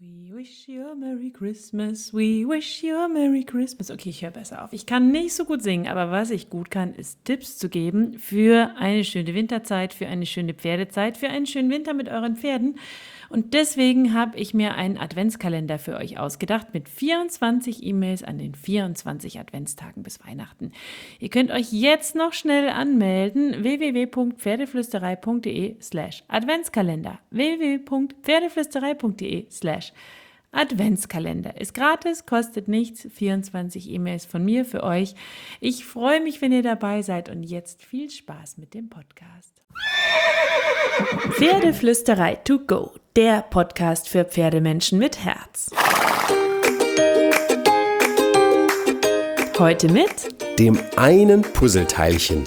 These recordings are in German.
We wish you a Merry Christmas, we wish you a Merry Christmas. Okay, ich höre besser auf. Ich kann nicht so gut singen, aber was ich gut kann, ist Tipps zu geben für eine schöne Winterzeit, für eine schöne Pferdezeit, für einen schönen Winter mit euren Pferden. Und deswegen habe ich mir einen Adventskalender für euch ausgedacht mit 24 E-Mails an den 24 Adventstagen bis Weihnachten. Ihr könnt euch jetzt noch schnell anmelden, www.pferdeflüsterei.de/Adventskalender. www.pferdeflüsterei.de/Adventskalender. Ist gratis, kostet nichts, 24 E-Mails von mir für euch. Ich freue mich, wenn ihr dabei seid und jetzt viel Spaß mit dem Podcast. Pferdeflüsterei to go, der Podcast für Pferdemenschen mit Herz. Heute mit dem einen Puzzleteilchen.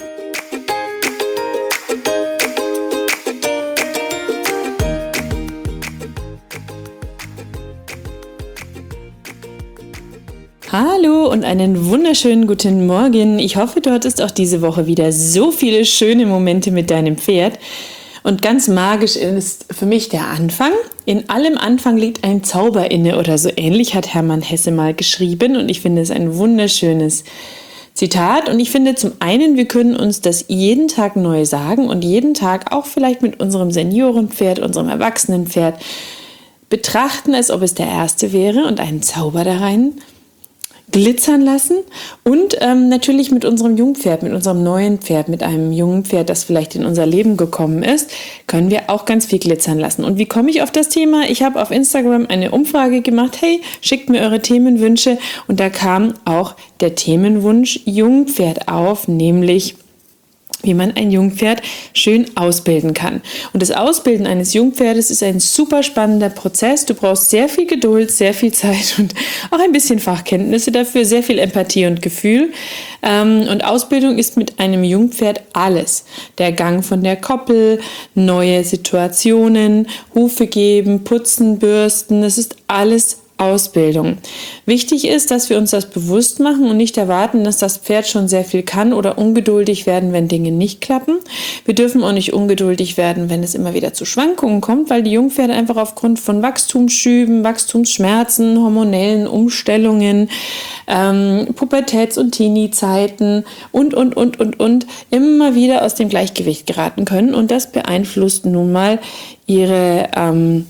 Hallo und einen wunderschönen guten Morgen. Ich hoffe, du hattest auch diese Woche wieder so viele schöne Momente mit deinem Pferd. Und ganz magisch ist für mich der Anfang. In allem Anfang liegt ein Zauber inne oder so ähnlich hat Hermann Hesse mal geschrieben. Und ich finde es ein wunderschönes Zitat. Und ich finde zum einen, wir können uns das jeden Tag neu sagen und jeden Tag auch vielleicht mit unserem Seniorenpferd, unserem Erwachsenenpferd betrachten, als ob es der erste wäre und einen Zauber da rein glitzern lassen und natürlich mit unserem Jungpferd, mit unserem neuen Pferd, mit einem jungen Pferd, das vielleicht in unser Leben gekommen ist, können wir auch ganz viel glitzern lassen. Und wie komme ich auf das Thema? Ich habe auf Instagram eine Umfrage gemacht, hey, schickt mir eure Themenwünsche und da kam auch der Themenwunsch Jungpferd auf, nämlich wie man ein Jungpferd schön ausbilden kann. Und das Ausbilden eines Jungpferdes ist ein super spannender Prozess. Du brauchst sehr viel Geduld, sehr viel Zeit und auch ein bisschen Fachkenntnisse dafür, sehr viel Empathie und Gefühl. Und Ausbildung ist mit einem Jungpferd alles. Der Gang von der Koppel, neue Situationen, Hufe geben, putzen, bürsten, das ist alles Ausbildung. Wichtig ist, dass wir uns das bewusst machen und nicht erwarten, dass das Pferd schon sehr viel kann oder ungeduldig werden, wenn Dinge nicht klappen. Wir dürfen auch nicht ungeduldig werden, wenn es immer wieder zu Schwankungen kommt, weil die Jungpferde einfach aufgrund von Wachstumsschüben, Wachstumsschmerzen, hormonellen Umstellungen, Pubertäts- und Teenie-Zeiten und immer wieder aus dem Gleichgewicht geraten können und das beeinflusst nun mal ihren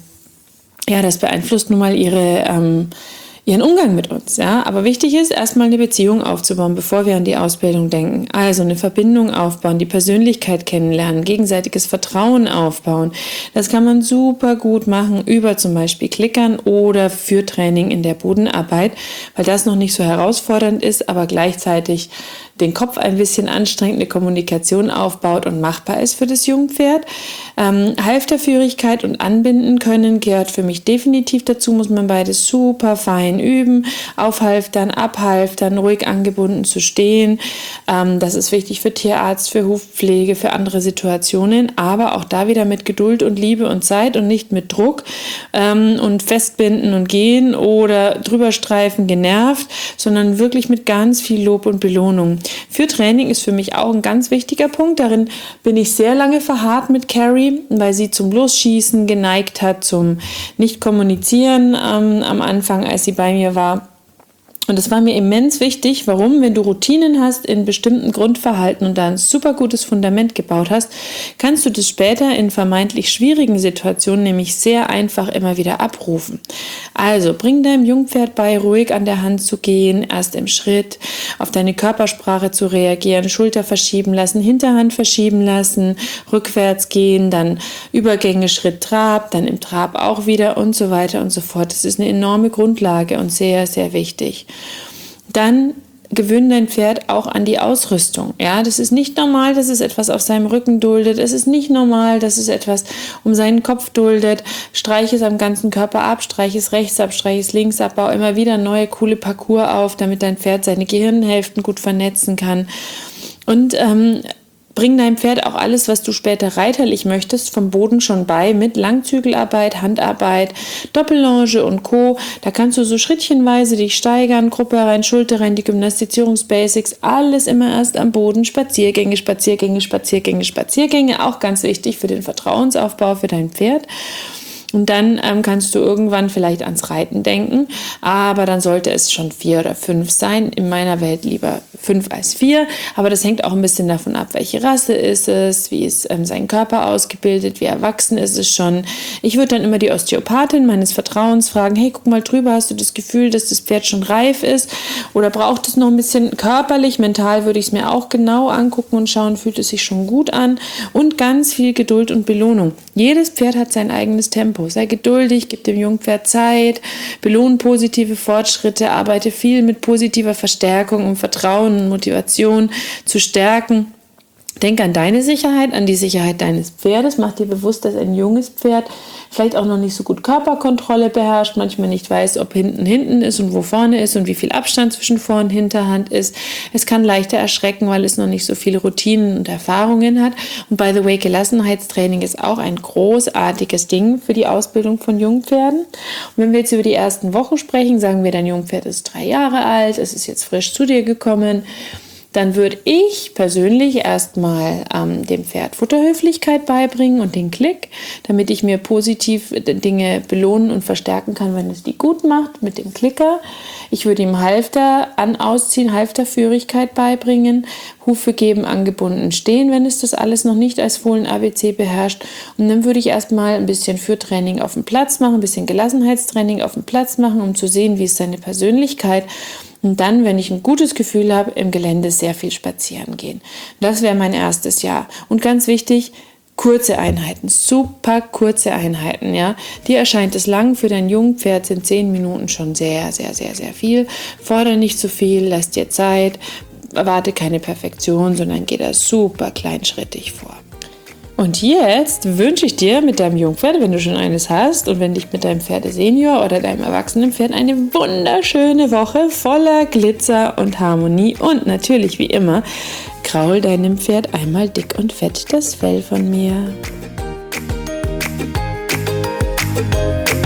Umgang mit uns, ja. Aber wichtig ist, erstmal eine Beziehung aufzubauen, bevor wir an die Ausbildung denken. Also eine Verbindung aufbauen, die Persönlichkeit kennenlernen, gegenseitiges Vertrauen aufbauen. Das kann man super gut machen über zum Beispiel Klickern oder für Training in der Bodenarbeit, weil das noch nicht so herausfordernd ist, aber gleichzeitig den Kopf ein bisschen anstrengt, eine Kommunikation aufbaut und machbar ist für das Jungpferd. Halfterführigkeit und Anbinden können gehört für mich definitiv dazu, muss man beides super fein üben. Aufhalftern, abhalftern, ruhig angebunden zu stehen. Das ist wichtig für Tierarzt, für Hufpflege, für andere Situationen, aber auch da wieder mit Geduld und Liebe und Zeit und nicht mit Druck und festbinden und gehen oder drüber streifen, genervt, sondern wirklich mit ganz viel Lob und Belohnung. Für Training ist für mich auch ein ganz wichtiger Punkt. Darin bin ich sehr lange verharrt mit Carrie, weil sie zum Losschießen geneigt hat, zum Nicht-Kommunizieren am Anfang, als sie bei mir war. Und das war mir immens wichtig. Warum? Wenn du Routinen hast in bestimmten Grundverhalten und da ein super gutes Fundament gebaut hast, kannst du das später in vermeintlich schwierigen Situationen nämlich sehr einfach immer wieder abrufen. Also bring deinem Jungpferd bei, ruhig an der Hand zu gehen, erst im Schritt, auf deine Körpersprache zu reagieren, Schulter verschieben lassen, Hinterhand verschieben lassen, rückwärts gehen, dann Übergänge, Schritt, Trab, dann im Trab auch wieder und so weiter und so fort. Das ist eine enorme Grundlage und sehr, sehr wichtig. Dann gewöhne dein Pferd auch an die Ausrüstung. Ja, das ist nicht normal, dass es etwas auf seinem Rücken duldet. Es ist nicht normal, dass es etwas um seinen Kopf duldet. Streich es am ganzen Körper ab, streich es rechts ab, streich es links ab, bau immer wieder neue, coole Parcours auf, damit dein Pferd seine Gehirnhälften gut vernetzen kann. Und bring deinem Pferd auch alles, was du später reiterlich möchtest, vom Boden schon bei, mit Langzügelarbeit, Handarbeit, Doppellonge und Co. Da kannst du so schrittchenweise dich steigern, Gruppe rein, Schulter rein, die Gymnastizierungsbasics, alles immer erst am Boden, Spaziergänge, auch ganz wichtig für den Vertrauensaufbau für dein Pferd. Und dann kannst du irgendwann vielleicht ans Reiten denken, aber dann sollte es schon 4 oder 5 sein. In meiner Welt lieber 5 als 4, aber das hängt auch ein bisschen davon ab, welche Rasse ist es, wie ist sein Körper ausgebildet, wie erwachsen ist es schon. Ich würde dann immer die Osteopathin meines Vertrauens fragen, hey, guck mal drüber, hast du das Gefühl, dass das Pferd schon reif ist oder braucht es noch ein bisschen körperlich, mental würde ich es mir auch genau angucken und schauen, fühlt es sich schon gut an und ganz viel Geduld und Belohnung. Jedes Pferd hat sein eigenes Tempo. Sei geduldig, gib dem Jungpferd Zeit, belohne positive Fortschritte, arbeite viel mit positiver Verstärkung, um Vertrauen und Motivation zu stärken. Denk an deine Sicherheit, an die Sicherheit deines Pferdes. Mach dir bewusst, dass ein junges Pferd vielleicht auch noch nicht so gut Körperkontrolle beherrscht, manchmal nicht weiß, ob hinten ist und wo vorne ist und wie viel Abstand zwischen Vor- und Hinterhand ist. Es kann leichter erschrecken, weil es noch nicht so viele Routinen und Erfahrungen hat. Und by the way, Gelassenheitstraining ist auch ein großartiges Ding für die Ausbildung von Jungpferden. Und wenn wir jetzt über die ersten Wochen sprechen, sagen wir, dein Jungpferd ist 3 Jahre alt, es ist jetzt frisch zu dir gekommen, dann würde ich persönlich erstmal dem Pferd Futterhöflichkeit beibringen und den Klick, damit ich mir positiv Dinge belohnen und verstärken kann, wenn es die gut macht mit dem Klicker. Ich würde ihm Halfter ausziehen, Halfterführigkeit beibringen, Hufe geben, angebunden stehen, wenn es das alles noch nicht als Fohlen ABC beherrscht. Und dann würde ich erstmal ein bisschen Führtraining auf dem Platz machen, ein bisschen Gelassenheitstraining auf dem Platz machen, um zu sehen, wie ist seine Persönlichkeit. Und dann, wenn ich ein gutes Gefühl habe, im Gelände sehr viel spazieren gehen. Das wäre mein erstes Jahr. Und ganz wichtig, kurze Einheiten, super kurze Einheiten. Ja. Dir erscheint es lang, für dein Jungpferd sind 10 Minuten schon sehr, sehr, sehr, sehr viel. Fordere nicht zu viel, lass dir Zeit, erwarte keine Perfektion, sondern geh da super kleinschrittig vor. Und jetzt wünsche ich dir mit deinem Jungpferd, wenn du schon eines hast und wenn dich mit deinem Pferdesenior oder deinem erwachsenen Pferd eine wunderschöne Woche voller Glitzer und Harmonie und natürlich wie immer, kraul deinem Pferd einmal dick und fett das Fell von mir.